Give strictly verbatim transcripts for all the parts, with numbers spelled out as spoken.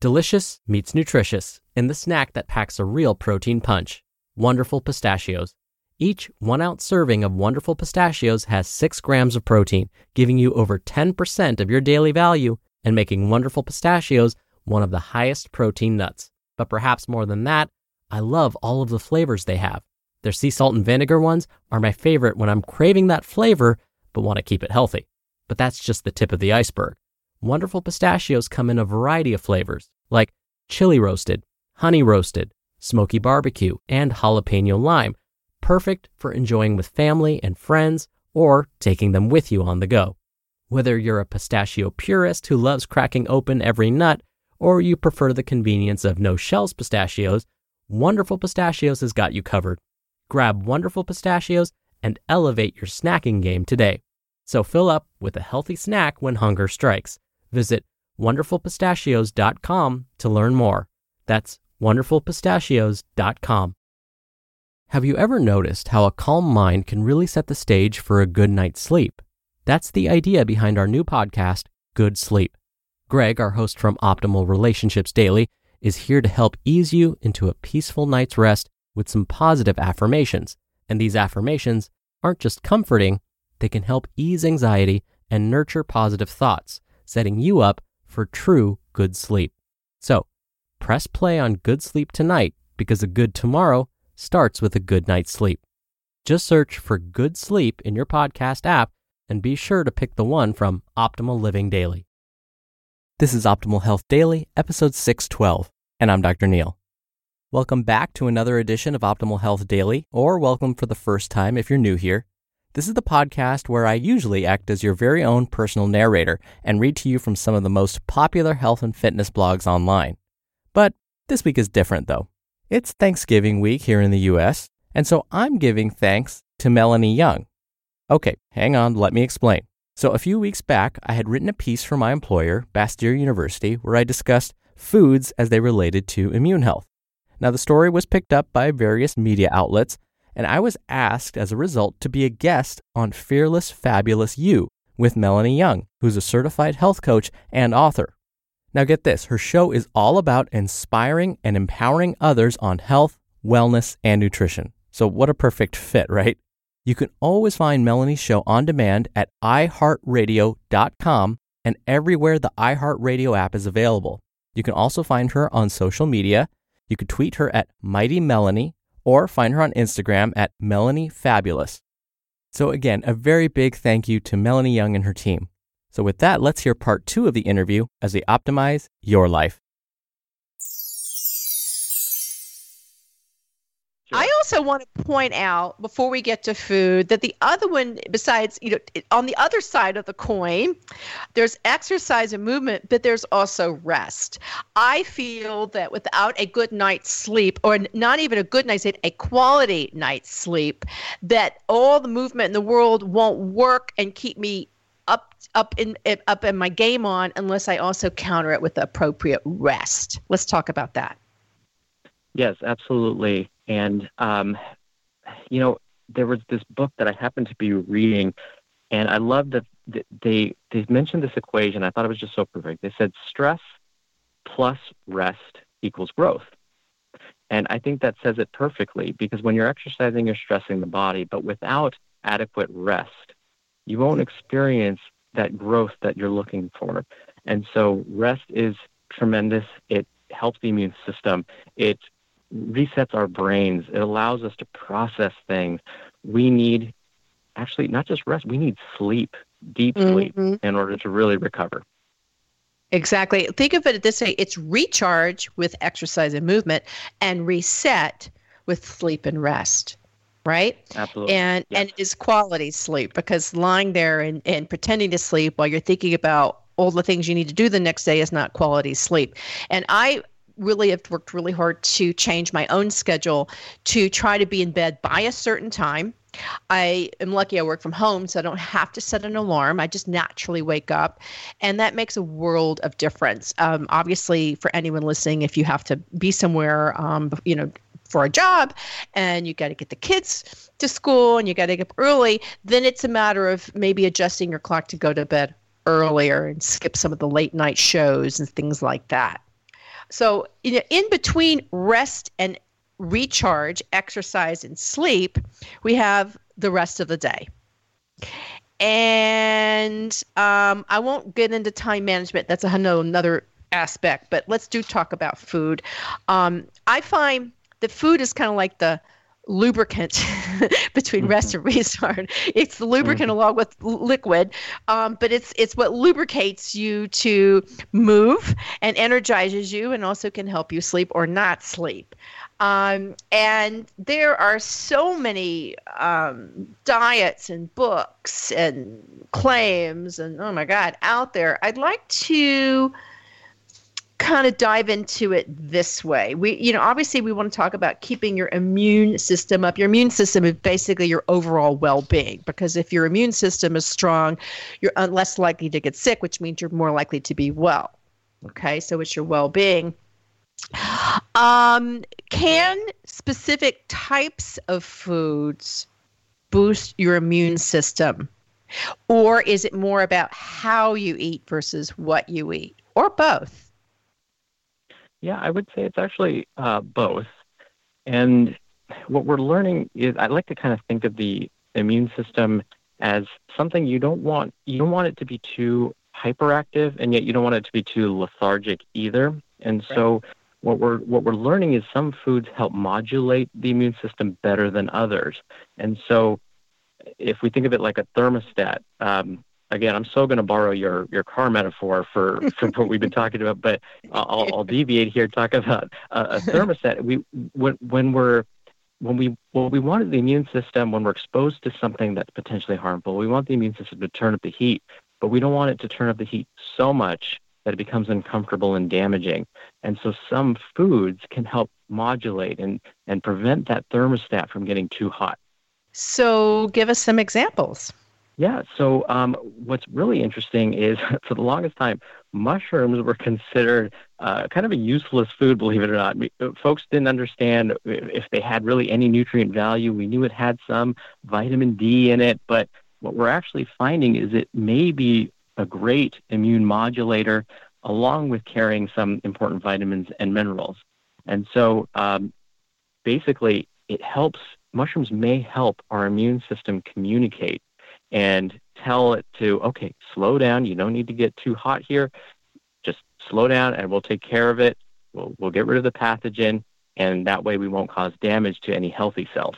Delicious meets nutritious in the snack that packs a real protein punch. Wonderful Pistachios. Each one-ounce serving of Wonderful Pistachios has six grams of protein, giving you over ten percent of your daily value and making Wonderful Pistachios one of the highest protein nuts. But perhaps more than that, I love all of the flavors they have. Their sea salt and vinegar ones are my favorite when I'm craving that flavor but want to keep it healthy. But that's just the tip of the iceberg. Wonderful Pistachios come in a variety of flavors, like chili roasted, honey roasted, smoky barbecue, and jalapeno lime, perfect for enjoying with family and friends or taking them with you on the go. Whether you're a pistachio purist who loves cracking open every nut, or you prefer the convenience of no-shells pistachios, Wonderful Pistachios has got you covered. Grab Wonderful Pistachios and elevate your snacking game today. So fill up with a healthy snack when hunger strikes. Visit wonderful pistachios dot com to learn more. That's wonderful pistachios dot com. Have you ever noticed how a calm mind can really set the stage for a good night's sleep? That's the idea behind our new podcast, Good Sleep. Greg, our host from Optimal Relationships Daily, is here to help ease you into a peaceful night's rest with some positive affirmations. And these affirmations aren't just comforting, they can help ease anxiety and nurture positive thoughts, setting you up for true good sleep. So, press play on Good Sleep tonight because a good tomorrow starts with a good night's sleep. Just search for Good Sleep in your podcast app and be sure to pick the one from Optimal Living Daily. This is Optimal Health Daily, episode six twelve, and I'm Doctor Neil. Welcome back to another edition of Optimal Health Daily, or welcome for the first time if you're new here. This is the podcast where I usually act as your very own personal narrator and read to you from some of the most popular health and fitness blogs online. But this week is different though. It's Thanksgiving week here in the U S, and so I'm giving thanks to Melanie Young. Okay, hang on, let me explain. So a few weeks back, I had written a piece for my employer, Bastyr University, where I discussed foods as they related to immune health. Now the story was picked up by various media outlets, and I was asked as a result to be a guest on Fearless Fabulous You with Melanie Young, who's a certified health coach and author. Now get this, her show is all about inspiring and empowering others on health, wellness, and nutrition. So what a perfect fit, right? You can always find Melanie's show on demand at i heart radio dot com and everywhere the iHeartRadio app is available. You can also find her on social media. You could tweet her at Mighty Melanie or find her on Instagram at Melanie Fabulous. So again, a very big thank you to Melanie Young and her team. So with that, let's hear part two of the interview as we optimize your life. I also want to point out before we get to food that the other one, besides, you know, on the other side of the coin, there's exercise and movement, but there's also rest. I feel that without a good night's sleep, or not even a good night's sleep, a quality night's sleep, that all the movement in the world won't work and keep me up up in up in my game on unless I also counter it with appropriate rest. Let's talk about that. Yes, absolutely. And, um, you know, there was this book that I happened to be reading, and I love that they, they mentioned this equation. I thought it was just so perfect. They said stress plus rest equals growth. And I think that says it perfectly, because when you're exercising, you're stressing the body, but without adequate rest, you won't experience that growth that you're looking for. And so rest is tremendous. It helps the immune system. It resets our brains. It allows us to process things. We need, actually, not just rest, we need sleep, deep sleep, mm-hmm. in order to really recover. Exactly. Think of it this way. It's recharge with exercise and movement and reset with sleep and rest, right? Absolutely. And yes. and it is quality sleep, because lying there and, and pretending to sleep while you're thinking about all the things you need to do the next day is not quality sleep. And I really have worked really hard to change my own schedule to try to be in bed by a certain time. I am lucky I work from home, so I don't have to set an alarm. I just naturally wake up, and that makes a world of difference. Um, obviously, for anyone listening, if you have to be somewhere, um, you know, for a job, and you got to get the kids to school, and you got to get up early, then it's a matter of maybe adjusting your clock to go to bed earlier and skip some of the late night shows and things like that. So you know, in between rest and recharge, exercise and sleep, we have the rest of the day. And um, I won't get into time management. That's a, no, another aspect, but let's do talk about food. Um, I find that food is kind of like the lubricant between mm-hmm. rest and restart. It's the lubricant mm-hmm. along with liquid, um, but it's it's what lubricates you to move and energizes you, and also can help you sleep or not sleep. Um, and there are so many um, diets and books and claims and, oh my God, out there. I'd like to kind of dive into it this way. We, you know, obviously we want to talk about keeping your immune system up. Your immune system is basically your overall well-being, because if your immune system is strong, you're less likely to get sick, which means you're more likely to be well. Okay, so it's your well-being. Um, can specific types of foods boost your immune system? Or is it more about how you eat versus what you eat? Or both? Yeah, I would say it's actually uh, both. And what we're learning is, I like to kind of think of the immune system as something you don't want. You don't want it to be too hyperactive, and yet you don't want it to be too lethargic either. And right. so what we're what we're learning is some foods help modulate the immune system better than others. And so if we think of it like a thermostat, um, again, I'm so going to borrow your, your car metaphor for, for what we've been talking about, but I'll, I'll deviate here, talk about a, a thermostat. We when, when we're when we what we want is the immune system, when we're exposed to something that's potentially harmful, we want the immune system to turn up the heat, but we don't want it to turn up the heat so much that it becomes uncomfortable and damaging. And so some foods can help modulate and, and prevent that thermostat from getting too hot. So give us some examples. Yeah. So um, what's really interesting is, for the longest time, mushrooms were considered uh, kind of a useless food, believe it or not. Folks didn't understand if they had really any nutrient value. We knew it had some vitamin D in it, but what we're actually finding is it may be a great immune modulator, along with carrying some important vitamins and minerals. And so um, basically, it helps, mushrooms may help our immune system communicate and tell it to, okay, slow down. You don't need to get too hot here. Just slow down and we'll take care of it. We'll, we'll get rid of the pathogen, and that way we won't cause damage to any healthy cells.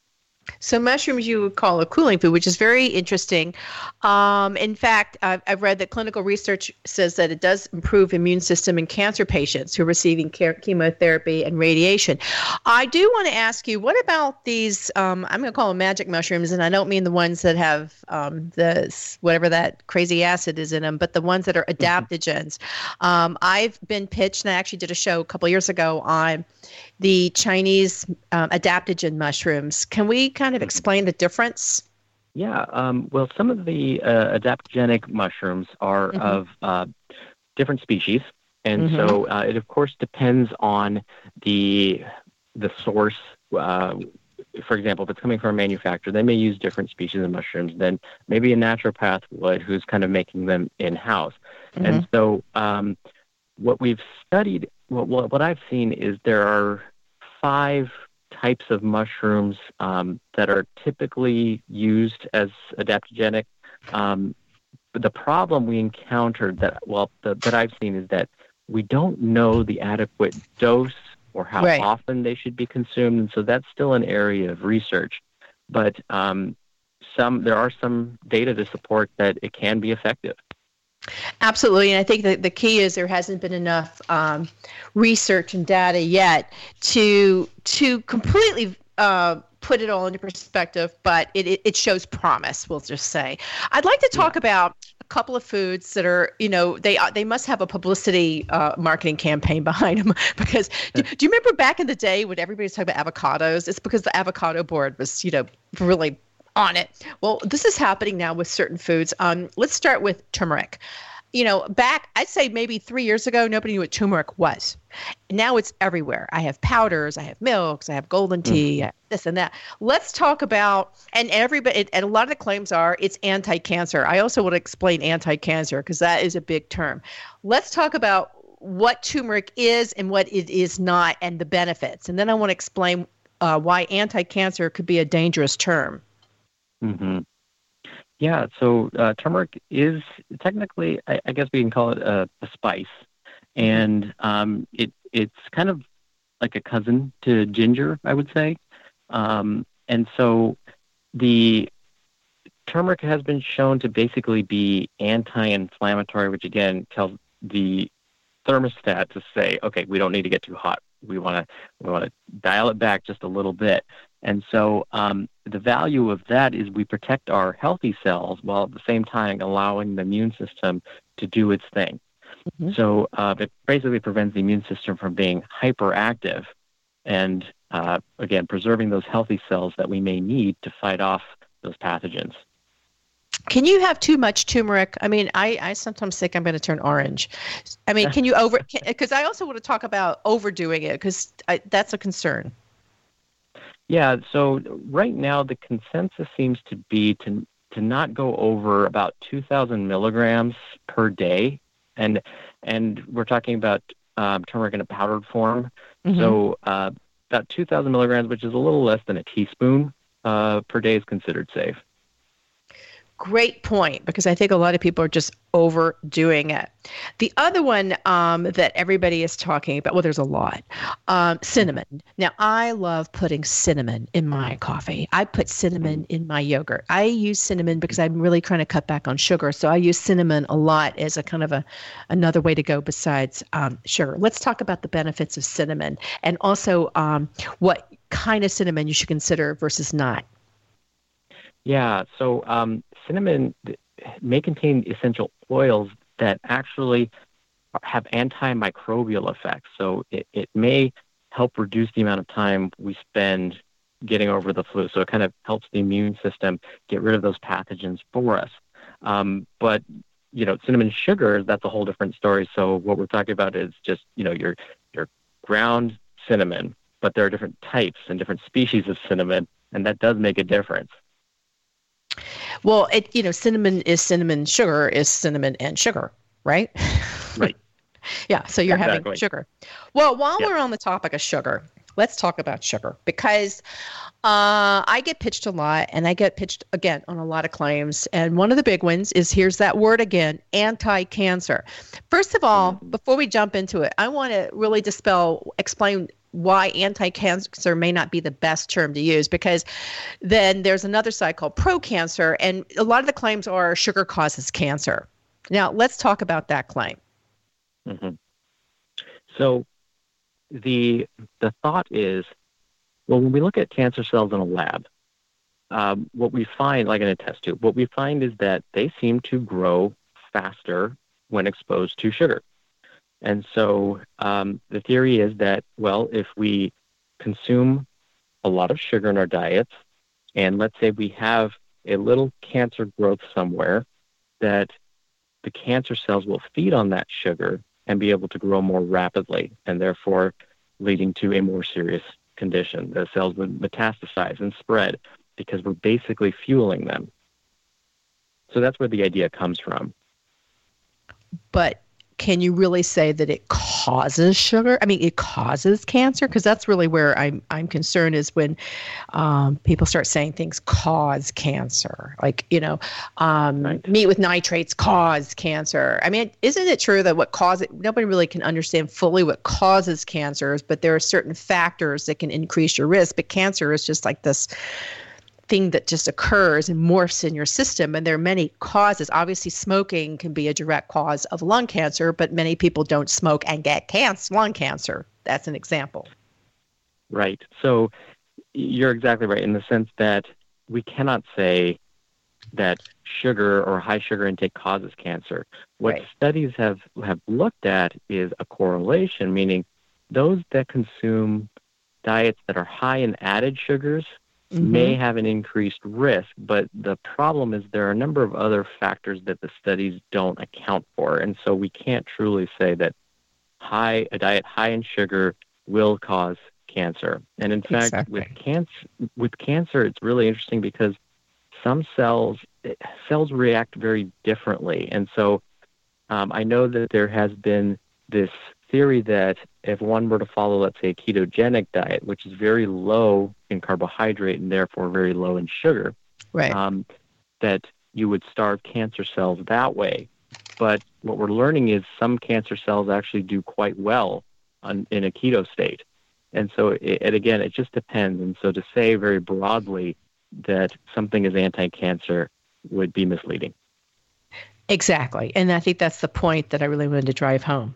So mushrooms you would call a cooling food, which is very interesting. Um, in fact, I've, I've read that clinical research says that it does improve immune system in cancer patients who are receiving care, chemotherapy and radiation. I do want to ask you, what about these, um, I'm going to call them magic mushrooms, and I don't mean the ones that have um, the whatever that crazy acid is in them, but the ones that are adaptogens. Um, I've been pitched, and I actually did a show a couple years ago on the Chinese um, adaptogen mushrooms. Can we kind of explain the difference? Yeah. Um, well, some of the uh, adaptogenic mushrooms are mm-hmm. of uh, different species. And mm-hmm. so uh, it, of course, depends on the the source. Uh, for example, if it's coming from a manufacturer, they may use different species of mushrooms than maybe a naturopath would, who's kind of making them in-house. Mm-hmm. And so um, what we've studied, what, what I've seen is there are five types of mushrooms um, that are typically used as adaptogenic. Um, but the problem we encountered that, well, the, that I've seen is that we don't know the adequate dose or how right. often they should be consumed. And so that's still an area of research. But um, some there are some data to support that it can be effective. Absolutely. And I think that the key is there hasn't been enough um, research and data yet to to completely uh, put it all into perspective, but it, it, it shows promise, we'll just say. I'd like to talk yeah. about a couple of foods that are, you know, they they must have a publicity uh, marketing campaign behind them, because do, do you remember back in the day when everybody was talking about avocados? It's because the avocado board was, you know, really on it. Well, this is happening now with certain foods. Um, let's start with turmeric. You know, back, I'd say maybe three years ago, nobody knew what turmeric was. Now it's everywhere. I have powders, I have milks, I have golden tea, mm-hmm. this and that. Let's talk about, and everybody, and a lot of the claims are it's anti-cancer. I also want to explain anti-cancer because that is a big term. Let's talk about what turmeric is and what it is not and the benefits. And then I want to explain uh, why anti-cancer could be a dangerous term. Mm-hmm. Yeah, so uh, turmeric is technically, I, I guess we can call it a, a spice. And um, it it's kind of like a cousin to ginger, I would say. Um, and so the turmeric has been shown to basically be anti-inflammatory, which again tells the thermostat to say, okay, we don't need to get too hot. We want to we want to dial it back just a little bit. And so um, the value of that is we protect our healthy cells while at the same time allowing the immune system to do its thing. Mm-hmm. So uh, it basically prevents the immune system from being hyperactive and, uh, again, preserving those healthy cells that we may need to fight off those pathogens. Can you have too much turmeric? I mean, I, I sometimes think I'm going to turn orange. I mean, can you over, because I also want to talk about overdoing it, because that's a concern. Yeah, so right now the consensus seems to be to to not go over about two thousand milligrams per day. And and we're talking about um, turmeric in a powdered form. Mm-hmm. So uh, about two thousand milligrams, which is a little less than a teaspoon uh, per day, is considered safe. Great point, because I think a lot of people are just overdoing it. The other one um, that everybody is talking about, well, there's a lot, um, cinnamon. Now, I love putting cinnamon in my coffee. I put cinnamon in my yogurt. I use cinnamon because I'm really trying to cut back on sugar, so I use cinnamon a lot as a kind of a another way to go besides um, sugar. Let's talk about the benefits of cinnamon and also um, what kind of cinnamon you should consider versus not. Yeah, so um, cinnamon may contain essential oils that actually have antimicrobial effects. So it, it may help reduce the amount of time we spend getting over the flu. So it kind of helps the immune system get rid of those pathogens for us. Um, but, you know, cinnamon sugar, that's a whole different story. So what we're talking about is just, you know, your your ground cinnamon, but there are different types and different species of cinnamon, and that does make a difference. Well, it you know, cinnamon is cinnamon, sugar is cinnamon and sugar, right? Right. Yeah, so you're exactly. having sugar. Well, while yep. we're on the topic of sugar, let's talk about sugar, because uh, I get pitched a lot, and I get pitched, again, on a lot of claims. And one of the big ones is, here's that word again, anti-cancer. First of all, mm-hmm. before we jump into it, I want to really dispel, explain why anti-cancer may not be the best term to use, because then there's another side called pro-cancer, and a lot of the claims are sugar causes cancer. Now, let's talk about that claim. Mm-hmm. So the the thought is, well, when we look at cancer cells in a lab, um, what we find, like in a test tube, what we find is that they seem to grow faster when exposed to sugar. And so um, the theory is that, well, if we consume a lot of sugar in our diets, and let's say we have a little cancer growth somewhere, that the cancer cells will feed on that sugar and be able to grow more rapidly, and therefore leading to a more serious condition. The cells would metastasize and spread because we're basically fueling them. So that's where the idea comes from. But can you really say that it causes sugar? I mean, it causes cancer? Because that's really where I'm I'm concerned, is when um, people start saying things cause cancer. Like, you know, um, right. meat with nitrates cause cancer. I mean, isn't it true that what causes it, nobody really can understand fully what causes cancers, but there are certain factors that can increase your risk. But cancer is just like this thing that just occurs and morphs in your system. And there are many causes. Obviously, smoking can be a direct cause of lung cancer, but many people don't smoke and get cancer, lung cancer. That's an example. Right. So you're exactly right in the sense that we cannot say that sugar or high sugar intake causes cancer. What right. studies have, have looked at is a correlation, meaning those that consume diets that are high in added sugars Mm-hmm. may have an increased risk, but the problem is there are a number of other factors that the studies don't account for, and so we can't truly say that high a diet high in sugar will cause cancer. And in fact, exactly. with cancer, with cancer, it's really interesting because some cells cells react very differently, and so um, I know that there has been this theory that if one were to follow, let's say, a ketogenic diet, which is very low in carbohydrate and therefore very low in sugar, right. um, that you would starve cancer cells that way. But what we're learning is some cancer cells actually do quite well on, in a keto state. And so, it, and again, it just depends. And so to say very broadly that something is anti-cancer would be misleading. Exactly. And I think that's the point that I really wanted to drive home.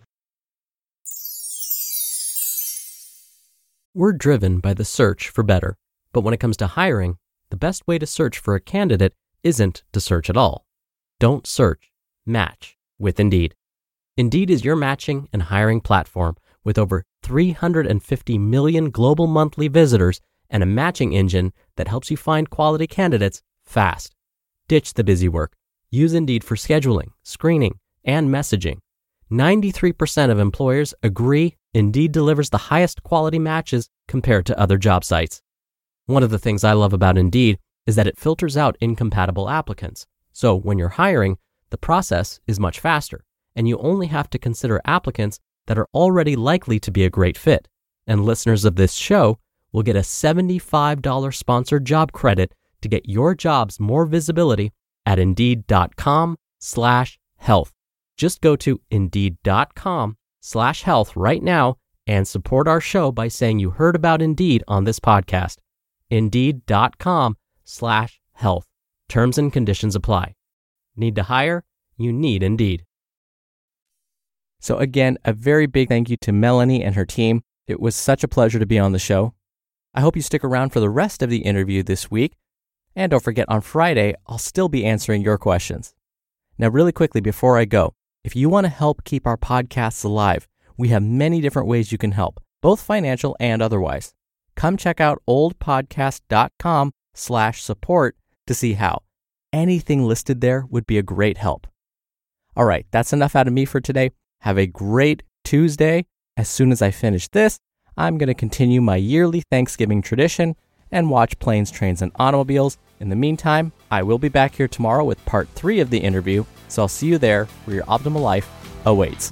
We're driven by the search for better. But when it comes to hiring, the best way to search for a candidate isn't to search at all. Don't search, match with Indeed. Indeed is your matching and hiring platform with over three hundred fifty million global monthly visitors and a matching engine that helps you find quality candidates fast. Ditch the busy work. Use Indeed for scheduling, screening, and messaging. ninety-three percent of employers agree Indeed delivers the highest quality matches compared to other job sites. One of the things I love about Indeed is that it filters out incompatible applicants. So when you're hiring, the process is much faster, and you only have to consider applicants that are already likely to be a great fit. And listeners of this show will get a seventy-five dollars sponsored job credit to get your jobs more visibility at Indeed.com slash health. Just go to Indeed.com slash health right now and support our show by saying you heard about Indeed on this podcast. Indeed.com slash health. Terms and conditions apply. Need to hire? You need Indeed. So again, a very big thank you to Melanie and her team. It was such a pleasure to be on the show. I hope you stick around for the rest of the interview this week. And don't forget, on Friday, I'll still be answering your questions. Now, really quickly before I go, if you want to help keep our podcasts alive, we have many different ways you can help, both financial and otherwise. Come check out oldpodcast.com slash support to see how. Anything listed there would be a great help. All right, that's enough out of me for today. Have a great Tuesday. As soon as I finish this, I'm going to continue my yearly Thanksgiving tradition and watch Planes, Trains, and Automobiles. In the meantime, I will be back here tomorrow with part three of the interview, so I'll see you there where your optimal life awaits.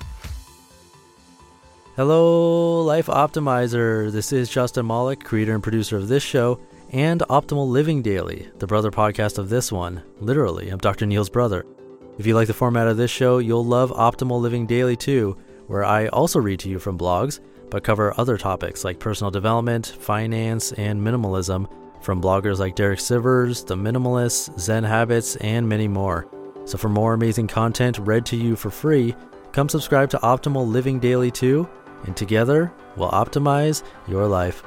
Hello, Life Optimizer. This is Justin Malik, creator and producer of this show and Optimal Living Daily, the brother podcast of this one. Literally, I'm Doctor Neil's brother. If you like the format of this show, you'll love Optimal Living Daily too, where I also read to you from blogs, but cover other topics like personal development, finance, and minimalism from bloggers like Derek Sivers, The Minimalists, Zen Habits, and many more. So for more amazing content read to you for free, come subscribe to Optimal Living Daily too, and together we'll optimize your life.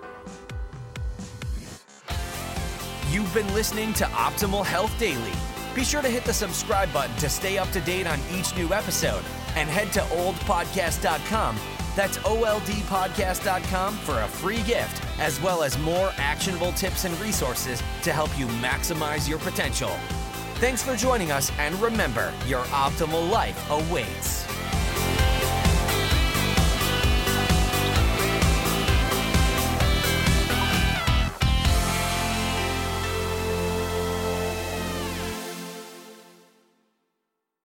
You've been listening to Optimal Health Daily. Be sure to hit the subscribe button to stay up to date on each new episode, and head to old podcast dot com. That's O L D podcast dot com for a free gift, as well as more actionable tips and resources to help you maximize your potential. Thanks for joining us, and remember, your optimal life awaits.